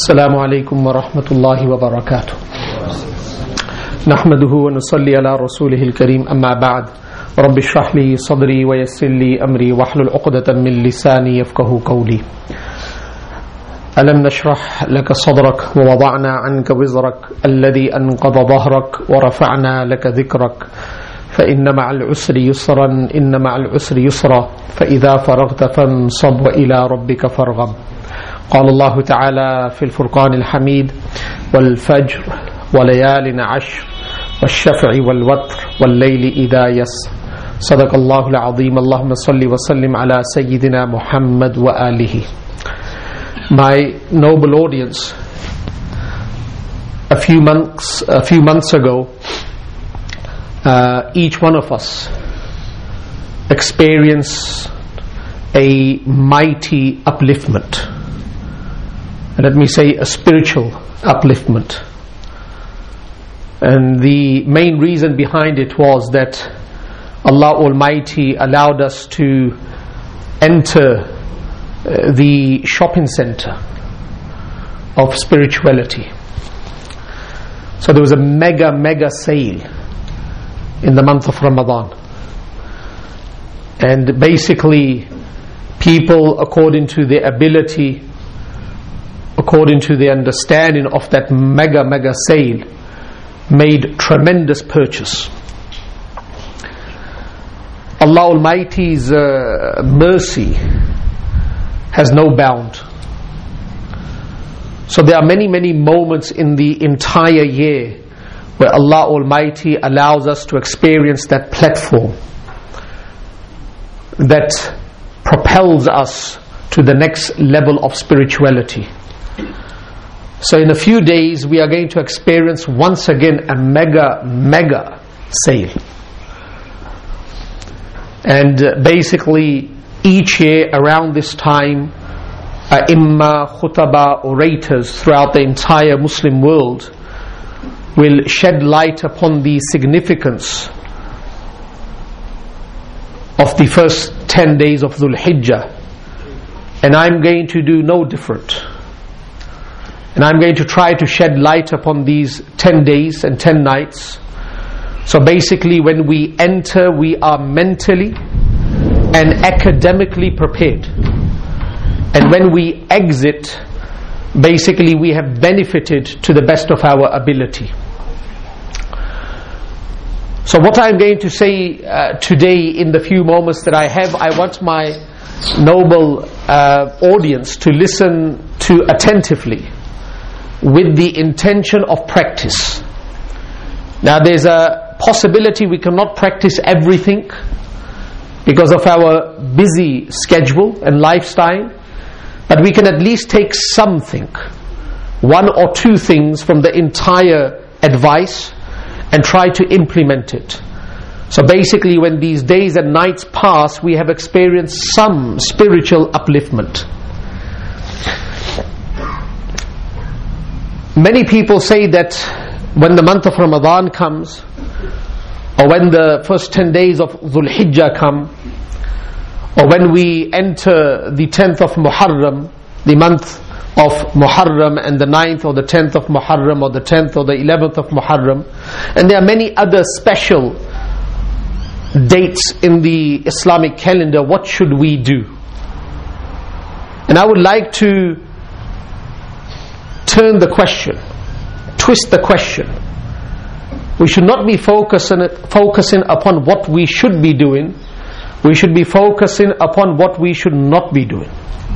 السلام عليكم ورحمة الله وبركاته نحمده ونصلي على رسوله الكريم أما بعد رب اشرح لي صدري ويسر لي أمري واحلل عقدة من لساني يفقهوا قولي ألم نشرح لك صدرك ووضعنا عنك وزرك الذي أنقض ظهرك ورفعنا لك ذكرك فإن مع العسر يسرا إن مع العسر يسرا فإذا فرغت فانصب وإلى ربك فارغب قال الله تعالى في الفرقان الحميد والفجر وليال عشر والشفع والوتر والليل إذا يسر صدق الله العظيم اللهم صل وسلم على سيدنا محمد وآله. My noble audience, a few months ago, each one of us experienced a mighty upliftment. Let me say a spiritual upliftment. And the main reason behind it was that Allah Almighty allowed us to enter the shopping center of spirituality. So there was a mega sale in the month of Ramadan, and basically people, according to their ability, according to their understanding of that mega sale, made tremendous purchase. Allah Almighty's mercy has no bound. So there are many moments in the entire year where Allah Almighty allows us to experience that platform that propels us to the next level of spirituality. So in a few days we are going to experience once again a mega sale. And basically each year around this time, A'imma, Khutaba, orators throughout the entire Muslim world will shed light upon the significance of the first 10 days of Dhul Hijjah. And I'm going to do no different. And I'm going to try to shed light upon these 10 days and 10 nights. So basically when we enter, we are mentally and academically prepared. And when we exit, basically we have benefited to the best of our ability. So what I'm going to say today in the few moments that I have, I want my noble audience to listen to attentively with the intention of practice. Now there's a possibility we cannot practice everything because of our busy schedule and lifestyle, but we can at least take something, one or two things from the entire advice and try to implement it. So basically when these days and nights pass, we have experienced some spiritual upliftment. Many people say that when the month of Ramadan comes, or when the first 10 days of Dhul Hijjah come, or when we enter the 10th of Muharram, the month of Muharram, and the 9th or the 10th of Muharram, or the 10th or the 11th of Muharram, and there are many other special dates in the Islamic calendar, what should we do? And I would like to turn the question, twist the question. We should not be focusing upon what we should be doing. We should be focusing upon what we should not be doing.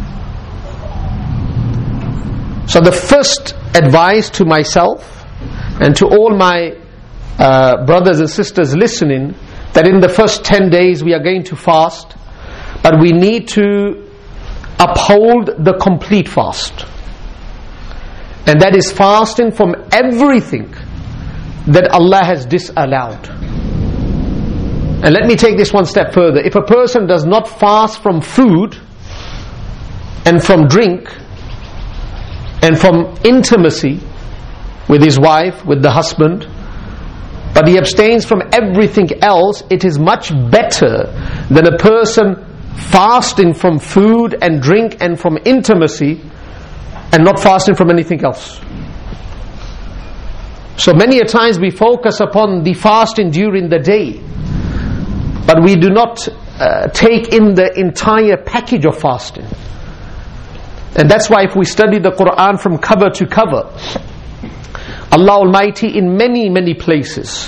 So the first advice to myself and to all my brothers and sisters listening, that in the first 10 days we are going to fast, but we need to uphold the complete fast. And that is fasting from everything that Allah has disallowed. And let me take this one step further. If a person does not fast from food and from drink and from intimacy with his wife, with the husband, but he abstains from everything else, it is much better than a person fasting from food and drink and from intimacy and not fasting from anything else. So many a times we focus upon the fasting during the day, but we do not take in the entire package of fasting. And that's why if we study the Quran from cover to cover, Allah Almighty in many places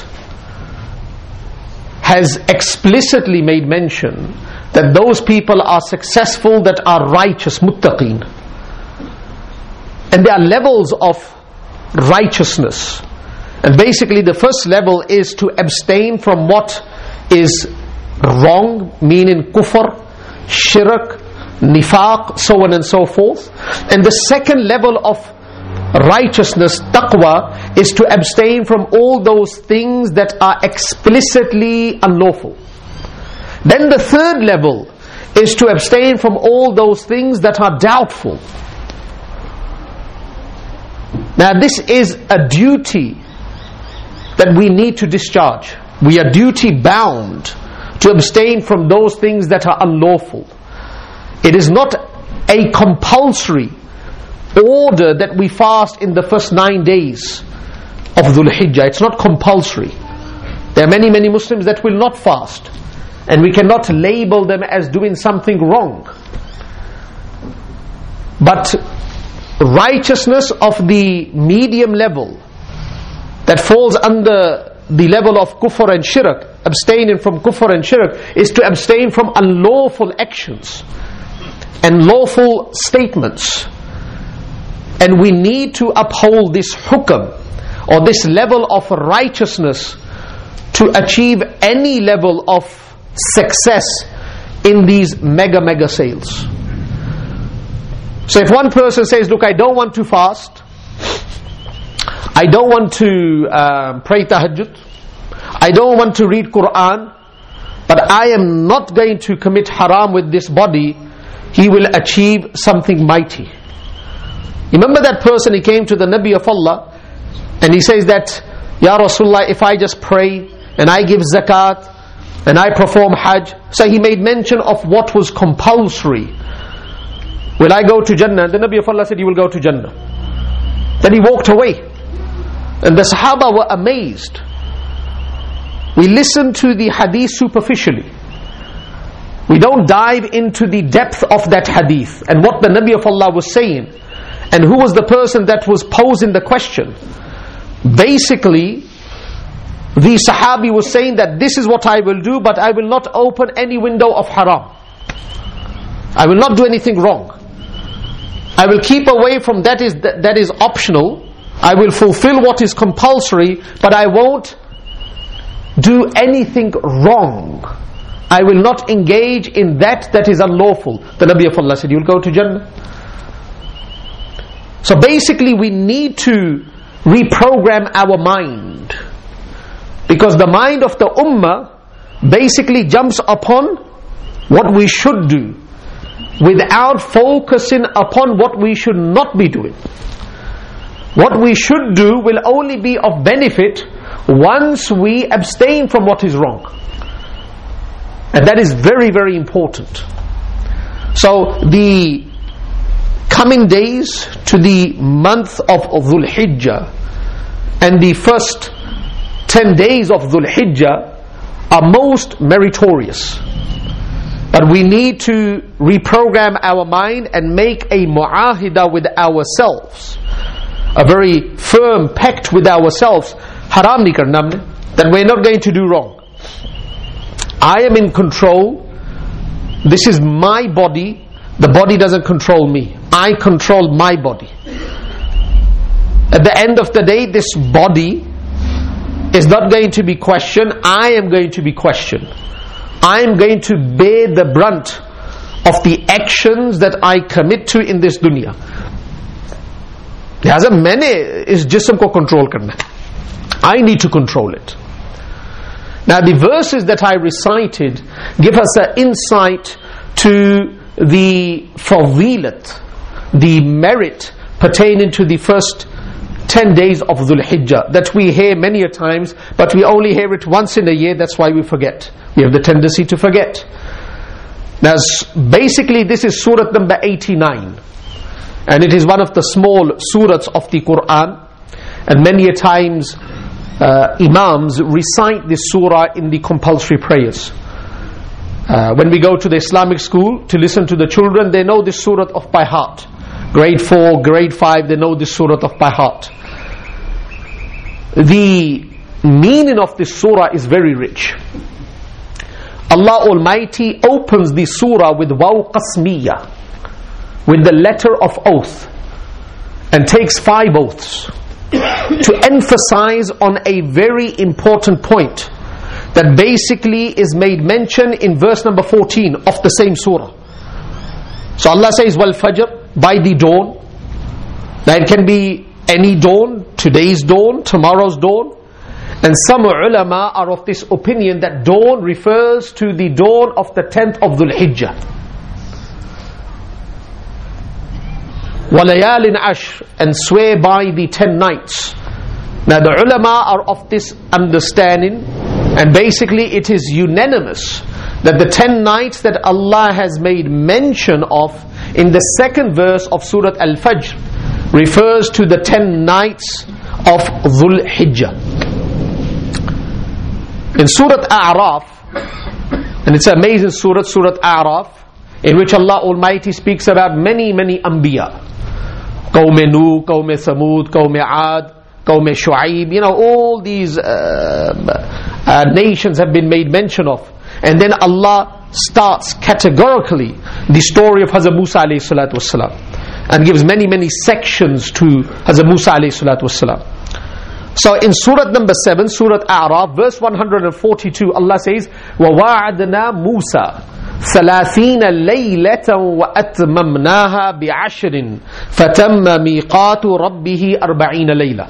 has explicitly made mention that those people are successful that are righteous, muttaqeen. And there are levels of righteousness. And basically the first level is to abstain from what is wrong, meaning kufr, shirk, nifaq, so on and so forth. And the second level of righteousness, taqwa, is to abstain from all those things that are explicitly unlawful. Then the third level is to abstain from all those things that are doubtful. Now this is a duty that we need to discharge. We are duty bound to abstain from those things that are unlawful. It is not a compulsory order that we fast in the first 9 days of Dhul Hijjah. It's not compulsory. There are many Muslims that will not fast, and we cannot label them as doing something wrong. But righteousness of the medium level that falls under the level of kufr and shirk, abstaining from kufr and shirk, is to abstain from unlawful actions and lawful statements. And we need to uphold this hukam, or this level of righteousness, to achieve any level of success in these mega sales. So if one person says, look, I don't want to fast, I don't want to pray tahajjud, I don't want to read Quran, but I am not going to commit haram with this body, he will achieve something mighty. Remember that person, he came to the Nabi of Allah and he says that, Ya Rasulullah, if I just pray and I give zakat and I perform hajj, so he made mention of what was compulsory. Will I go to Jannah? And the Nabi of Allah said, you will go to Jannah. Then he walked away. And the Sahaba were amazed. We listen to the hadith superficially. We don't dive into the depth of that hadith and what the Nabi of Allah was saying, and who was the person that was posing the question. Basically, the Sahabi was saying that this is what I will do, but I will not open any window of haram. I will not do anything wrong. I will keep away from that is optional. I will fulfill what is compulsory, but I won't do anything wrong. I will not engage in that is unlawful. The Nabi of Allah said, you will go to Jannah. So basically we need to reprogram our mind, because the mind of the ummah basically jumps upon what we should do without focusing upon what we should not be doing. What we should do will only be of benefit once we abstain from what is wrong. And that is very important. So the coming days to the month of Dhul Hijjah and the first 10 days of Dhul Hijjah are most meritorious. But we need to reprogram our mind and make a mu'ahida with ourselves, a very firm pact with ourselves. Haram nahi karna humne, that we're not going to do wrong. I am in control. This is my body. The body doesn't control me. I control my body. At the end of the day, this body is not going to be questioned. I am going to be questioned. I am going to bear the brunt of the actions that I commit to in this dunya. लिहाजा मैंने इस जिस्म को control करना है. I need to control it. Now the verses that I recited give us an insight to the fadilat, the merit pertaining to the first 10 days of Dhul Hijjah that we hear many a times, but we only hear it once in a year. That's why we forget. We have the tendency to forget. Now basically this is surah number 89. and it is one of the small surahs of the Quran, and many a times Imams recite this surah in the compulsory prayers. When we go to the Islamic school to listen to the children, they know this surah off by heart. Grade 4, grade 5, they know this surah off by heart. The meaning of this surah is very rich. Allah Almighty opens the surah with waw qasmiyah, with the letter of oath, and takes 5 oaths to emphasize on a very important point that basically is made mention in verse number 14 of the same surah. So Allah says, wal fajr, by the dawn. Now it can be any dawn, today's dawn, tomorrow's dawn. And some ulama are of this opinion that dawn refers to the dawn of the 10th of Dhul Hijjah. وَلَيَالٍ عَشْرٍ, and swear by the 10 nights. Now the ulama are of this understanding, and basically it is unanimous that the 10 nights that Allah has made mention of in the second verse of Surah Al-Fajr refers to the 10 nights of Dhul Hijjah. In Surah A'raf, and it's an amazing surah, Surah A'raf, in which Allah Almighty speaks about many Anbiya. Qawm Nuh, Qawm Thamud, Qawm Aad, Qawm Shu'aib, all these nations have been made mention of. And then Allah starts categorically the story of Hazrat Musa alayhi salatu wasalam, and gives many sections to Hazrat Musa alayhi salatu wasalam. So in Surah number 7, Surah A'raf, verse 142, Allah says, وَوَعَدْنَا مُوسَى 30 لَيْلَةً وَأَتْمَمْنَاهَا بِعَشْرٍ فَتَمَّ مِيقَاتُ رَبِّهِ 40 لَيْلَةً.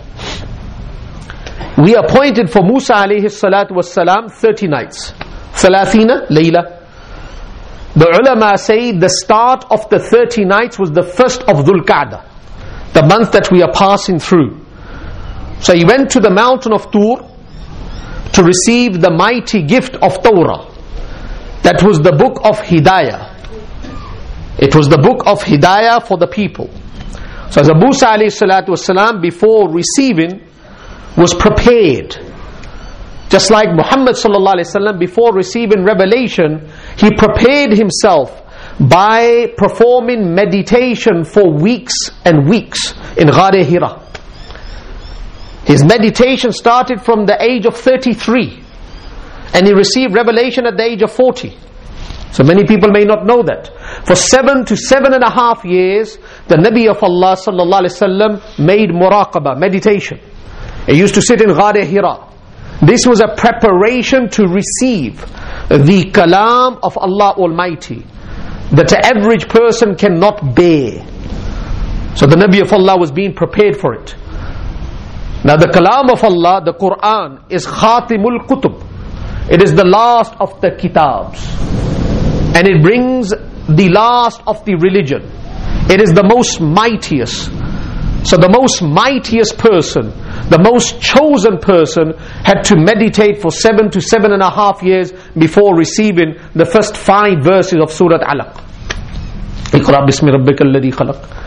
We appointed for Musa alayhi salatu wassalam 30 nights. 30 layla. The ulama say the start of the 30 nights was the first of Dhul Qa'dah, the month that we are passing through. So he went to the mountain of Tur to receive the mighty gift of Torah. That was the book of Hidayah. It was the book of Hidayah for the people. So as Musa alayhi salatu wasalam, before receiving, was prepared. Just like Muhammad sallallahu alayhi wasallam, before receiving revelation, he prepared himself by performing meditation for weeks and weeks in Ghar Hira. His meditation started from the age of 33, and he received revelation at the age of 40. So many people may not know that. For 7 to 7.5 years, the Nabi of Allah sallallahu alaihi wasallam made muraqabah, meditation. He used to sit in Ghar Hira. This was a preparation to receive the kalam of Allah Almighty that the average person cannot bear. So the Nabi of Allah was being prepared for it. Now the kalam of Allah, the Quran, is Khatimul Kutub. It is the last of the kitabs, and it brings the last of the religion. It is the most mightiest. So the most mightiest person, the most chosen person, had to meditate for 7 to 7.5 years before receiving the first 5 verses of Surah Alaq. Iqra bismi rabbikal ladhi khalaq.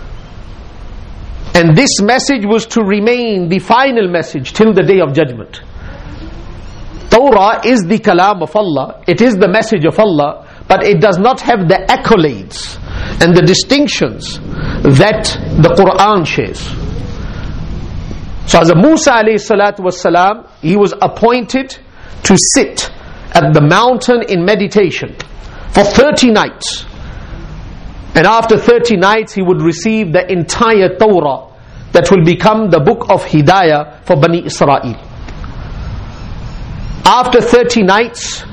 And this message was to remain the final message till the day of judgment. Torah is the kalam of Allah, it is the message of Allah, but it does not have the accolades and the distinctions that the Quran shares. So as Musa alayhi salatu wasalam, he was appointed to sit at the mountain in meditation for 30 nights. And after 30 nights he would receive the entire Torah that will become the book of Hidayah for Bani Israel. After 30 nights,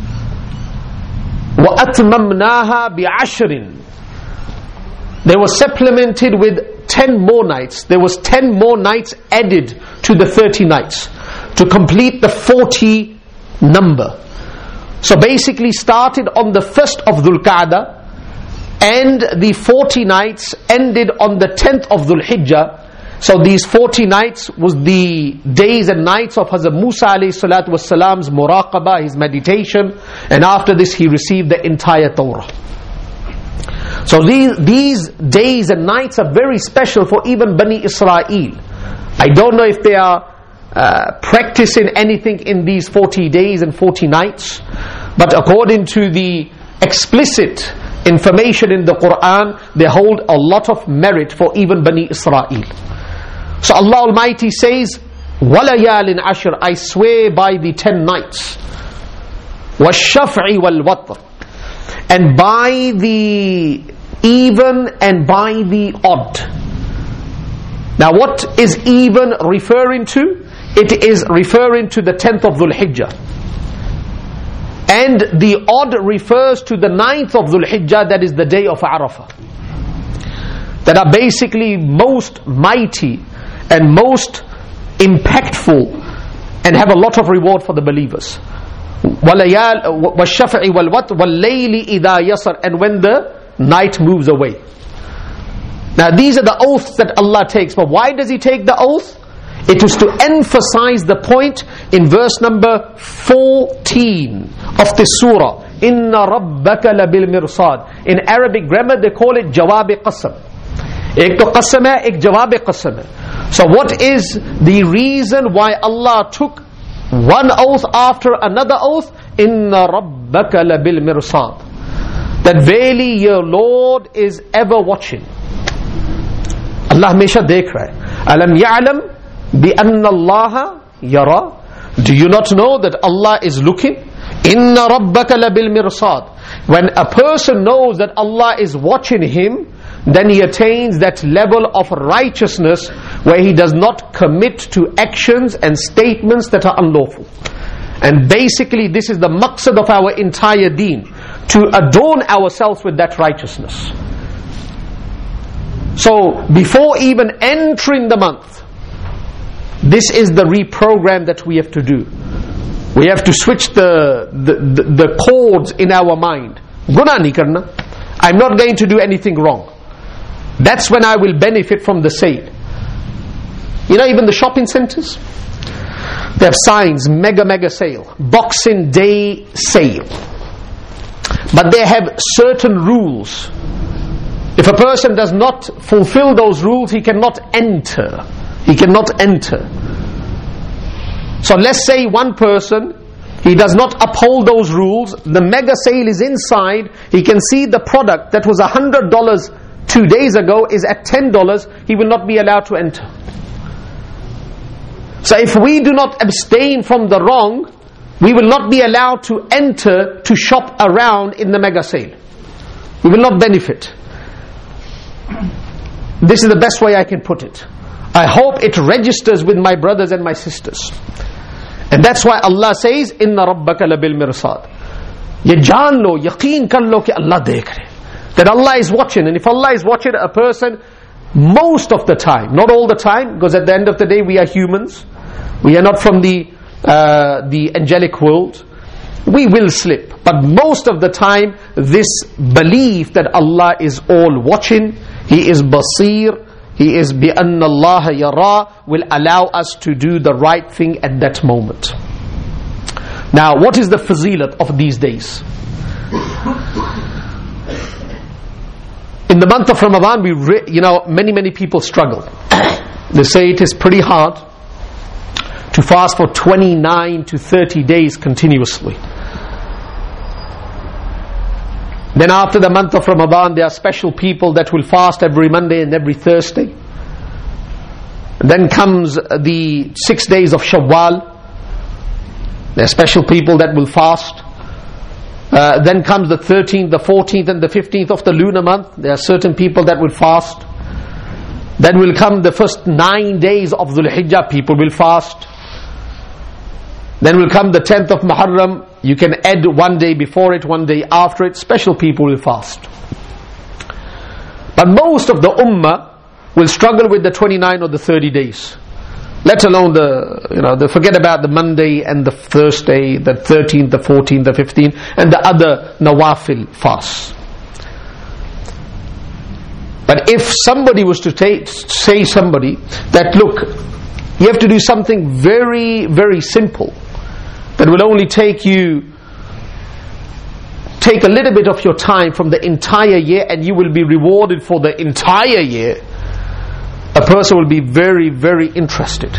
وَأَتْمَمْنَاهَا بِعَشْرٍ, they were supplemented with 10 more nights. There was 10 more nights added to the 30 nights to complete the 40 number. So basically started on the 1st of Dhul Qa'dah, and the 40 nights ended on the 10th of Dhul Hijjah. So these 40 nights was the days and nights of Hazrat Musa alayhi salatu wasalam's muraqabah, his meditation, and after this he received the entire Torah. So these days and nights are very special for even Bani Israel. I don't know if they are practicing anything in these 40 days and 40 nights, but according to the explicit information in the Quran, they hold a lot of merit for even Bani Israel. So Allah Almighty says, وَلَيَالٍ عَشْرٍ, I swear by the 10 nights, وَالشَّفْعِ وَالْوَتْرِ, and by the even and by the odd. Now what is even referring to? It is referring to the 10th of Dhul Hijjah. And the odd refers to the 9th of Dhul Hijjah, that is the day of Arafah. That are basically most mighty and most impactful and have a lot of reward for the believers. وَالشَّفْعِ وَالْوَتْرِ وَاللَّيْلِ إِذَا يَسَرْ, and when the night moves away. Now these are the oaths that Allah takes. But why does He take the oath? It is to emphasize the point in verse number 14 of this surah. Inna rabbaka labil mirsad. In Arabic grammar they call it jawab qasam. Ek to qasam hai, ek jawab qasam hai. So what is the reason why Allah took one oath after another oath? Inna rabbaka labil mirsad. That verily your Lord is ever watching. Allah hamesha dekh raha hai. Alam ya'lam bi anna Allah yara. Do you not know that Allah is looking? Inna rabbaka labil mirsad. When a person knows that Allah is watching him, then he attains that level of righteousness where he does not commit to actions and statements that are unlawful. And basically this is the maqsad of our entire deen, to adorn ourselves with that righteousness. So before even entering the month, this is the reprogram that we have to do. We have to switch the chords in our mind. Guna nahi karna. I'm not going to do anything wrong. That's when I will benefit from the sale. You know, even the shopping centers, they have signs, mega sale, Boxing Day sale. But they have certain rules. If a person does not fulfill those rules, he cannot enter. He cannot enter. So let's say one person, he does not uphold those rules, the mega sale is inside, he can see the product that was $100 2 days ago is at $10, he will not be allowed to enter. So if we do not abstain from the wrong, we will not be allowed to enter to shop around in the mega sale. We will not benefit. This is the best way I can put it. I hope it registers with my brothers and my sisters. And that's why Allah says, Inna rabbaka labil mirsad. Ye jaan lo, yaqeen kar lo ki Allah dekh rahe. That Allah is watching. And if Allah is watching a person, most of the time, not all the time, because at the end of the day we are humans, we are not from the angelic world, we will slip. But most of the time, this belief that Allah is all watching, He is basir, He is bi anna Allah yara, will allow us to do the right thing at that moment. Now what is the fazilat of these days? In the month of Ramadan, many people struggle. They say it is pretty hard to fast for 29 to 30 days continuously. Then after the month of Ramadan, there are special people that will fast every Monday and every Thursday. Then comes the 6 days of Shawwal. There are special people that will fast. Then comes the 13th, the 14th and the 15th of the lunar month. There are certain people that will fast. Then will come the first 9 days of Dhul Hijjah, people will fast. Then will come the 10th of Muharram. You can add 1 day before it, 1 day after it. Special people will fast. But most of the ummah will struggle with the 29 or the 30 days. Let alone forget about the Monday and the Thursday, the 13th, the 14th, the 15th, and the other nawafil fasts. But if somebody was to say somebody that, look, you have to do something very, very simple, that will only take take a little bit of your time from the entire year and you will be rewarded for the entire year, a person will be very, very interested.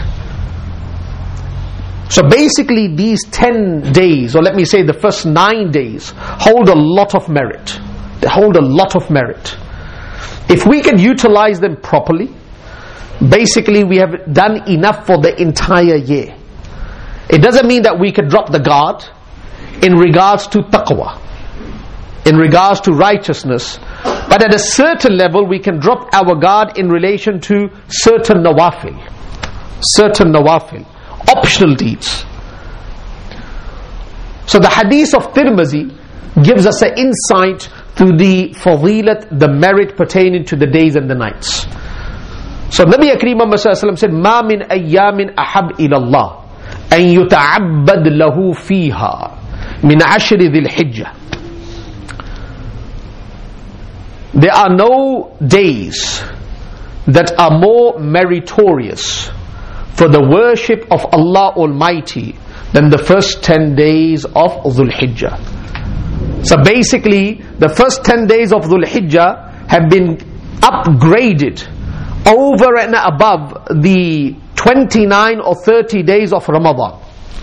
So basically these 10 days, or let me say the first 9 days, hold a lot of merit. They hold a lot of merit. If we can utilize them properly, basically we have done enough for the entire year. It doesn't mean that we can drop the guard in regards to taqwa, in regards to righteousness, but at a certain level we can drop our guard in relation to certain nawafil, optional deeds. So the hadith of Tirmizi gives us an insight to the fadilat, the merit pertaining to the days and the nights. So Nabi Akram Muhammad sallallahu alaihi wasallam said, "Ma min ayyamin ahab ila Allah an yuta'abbad lahu fiha min ashri dhil hijjah." There are no days that are more meritorious for the worship of Allah Almighty than the first 10 days of Dhul Hijjah. So basically, the first 10 days of Dhul Hijjah have been upgraded over and above the 29 or 30 days of Ramadan.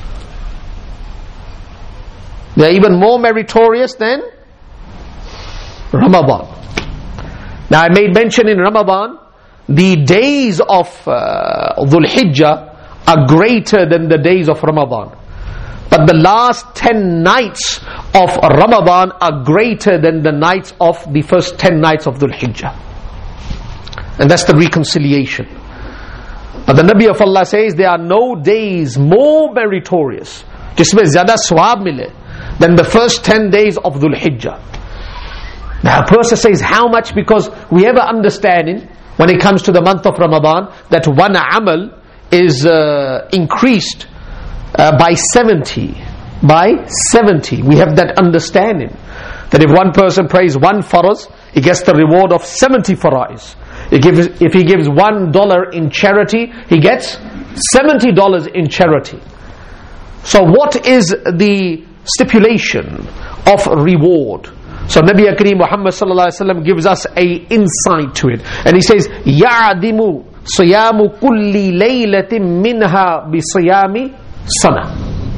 They are even more meritorious than Ramadan. Now I made mention in Ramadan, the days of Dhul Hijjah are greater than the days of Ramadan. But the last 10 nights of Ramadan are greater than the nights of the first 10 nights of Dhul Hijjah. And that's the reconciliation. But the Nabi of Allah says there are no days more meritorious, jisme zyada swab mile, than the first 10 days of Dhul Hijjah. Now a person says how much, because we have an understanding when it comes to the month of Ramadan that one amal is increased by 70. By 70. We have that understanding that if one person prays one faraz, he gets the reward of 70 farais. If he gives $1 in charity, he gets $70 in charity. So what is the stipulation of reward? So Nabi Akram Muhammad sallallahu alaihi wasallam gives us a insight to it, and he says, "Ya'dimu siyamu kulli laylatin minha bi siyami sana."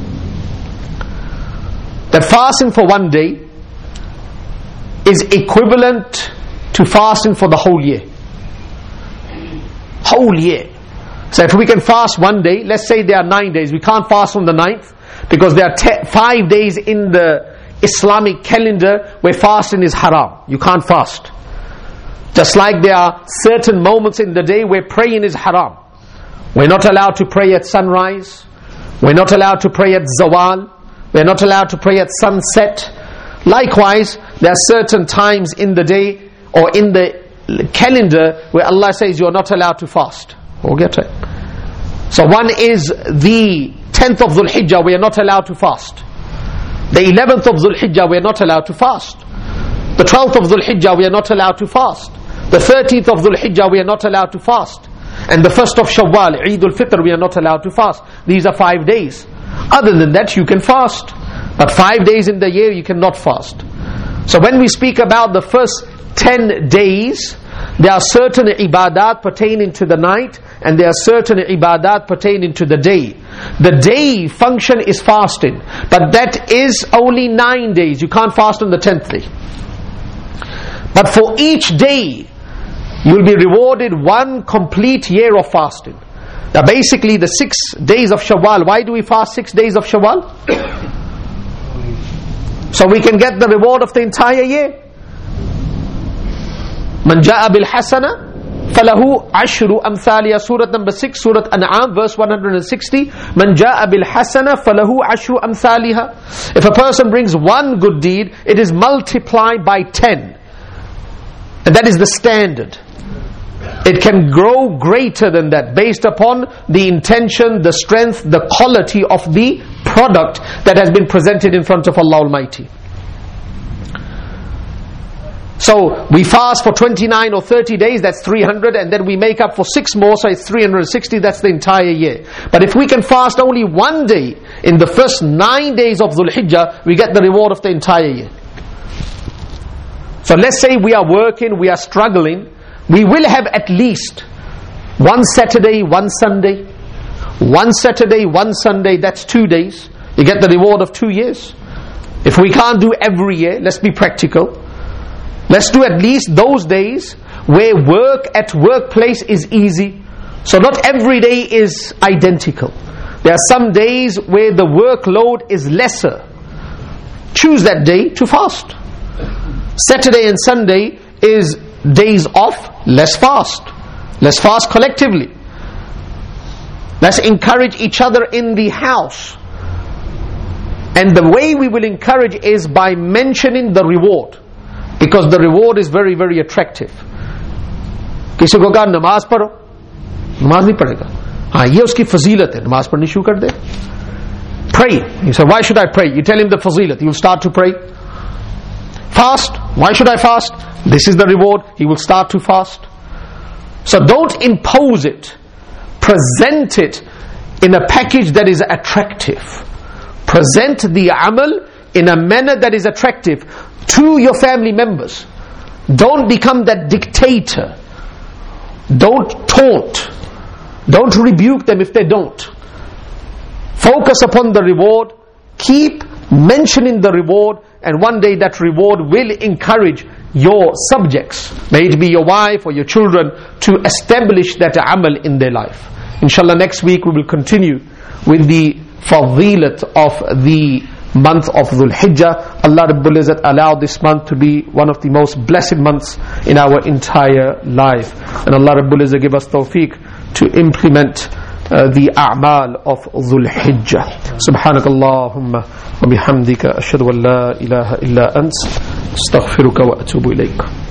That fasting for one day is equivalent to fasting for the whole year. Whole year. So if we can fast one day, let's say there are 9 days, we can't fast on the 9th because there are 5 days in the Islamic calendar where fasting is haram. You can't fast. Just like there are certain moments in the day where praying is haram. We're not allowed to pray at sunrise. We're not allowed to pray at zawal. We're not allowed to pray at sunset. Likewise, there are certain times in the day or in the calendar where Allah says you're not allowed to fast. We'll get it. So one is the 10th of Dhul Hijjah, we are not allowed to fast. The 11th of Dhul Hijjah we are not allowed to fast. The 12th of Dhul Hijjah we are not allowed to fast. The 13th of Dhul Hijjah we are not allowed to fast. And the 1st of Shawwal, Eid al-Fitr, we are not allowed to fast. These are 5 days. Other than that you can fast. But 5 days in the year you cannot fast. So when we speak about the first 10 days, there are certain ibadat pertaining to the night and there are certain ibadat pertaining to the day. The day function is fasting, but that is only 9 days. You can't fast on the 10th day. But for each day, you will be rewarded one complete year of fasting. Now basically the 6 days of Shawwal, why do we fast 6 days of Shawwal? So we can get the reward of the entire year. Man ja'a bil hasana falahu ashru amthaliha. Surah number 6, Surah An'am, verse 160. Man ja'a bil hasana falahu ashru amthaliha. If a person brings one good deed, it is multiplied by 10. And that is the standard. It can grow greater than that based upon the intention, the strength, the quality of the product that has been presented in front of Allah Almighty. So we fast for 29 or 30 days, that's 300, and then we make up for 6 more, so it's 360, that's the entire year. But if we can fast only one day in the first 9 days of Dhul Hijjah, we get the reward of the entire year. So let's say we are working, we are struggling, we will have at least one Saturday, one Sunday. One Saturday, one Sunday, that's 2 days. You get the reward of 2 years. If we can't do every year, let's be practical. Let's do at least those days where work at workplace is easy. So not every day is identical. There are some days where the workload is lesser. Choose that day to fast. Saturday and Sunday is days off, let's fast. Let's fast collectively. Let's encourage each other in the house. And the way we will encourage is by mentioning the reward, because the reward is very, very attractive. किसी को कहा नमाज पढ़ो, नमाज नहीं पढ़ेगा, हाँ ये उसकी फजीलत है, नमाज पढ़नी शुरू कर दे. Pray. You say, why should I pray? You tell him the fazilat, he will start to pray. Fast. Why should I fast? This is the reward. He will start to fast. So don't impose it. Present it in a package that is attractive. Present the amal in a manner that is attractive to your family members. Don't become that dictator. Don't taunt. Don't rebuke them if they don't. Focus upon the reward. Keep mentioning the reward, and one day that reward will encourage your subjects, may it be your wife or your children, to establish that amal in their life. Inshallah, next week we will continue with the fadilat of the month of Dhul Hijjah. Allah Rabbul Izzat allowed this month to be one of the most blessed months in our entire life, and Allah Rabbul Izzat give us tawfiq to implement the a'mal of Dhul Hijjah. Subhanakallahumma wa bihamdika ashhadu an la ilaha illa ant astaghfiruka wa atubu ilayk.